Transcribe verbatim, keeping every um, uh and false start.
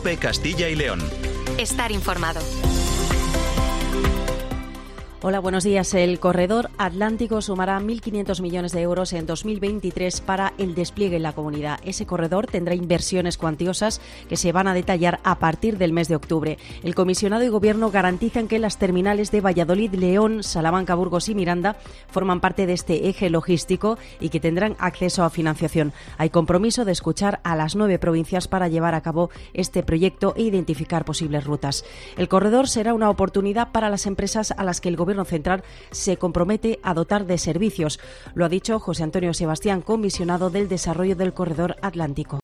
COPE Castilla y León. Estar informado. Hola, buenos días. El Corredor Atlántico sumará mil quinientos millones de euros en dos mil veintitrés para el despliegue en la comunidad. Ese corredor tendrá inversiones cuantiosas que se van a detallar a partir del mes de octubre. El comisionado y Gobierno garantizan que las terminales de Valladolid, León, Salamanca, Burgos y Miranda forman parte de este eje logístico y que tendrán acceso a financiación. Hay compromiso de escuchar a las nueve provincias para llevar a cabo este proyecto e identificar posibles rutas. El corredor será una oportunidad para las empresas a las que el Gobierno Gobierno Central se compromete a dotar de servicios. Lo ha dicho José Antonio Sebastián, comisionado del desarrollo del Corredor Atlántico.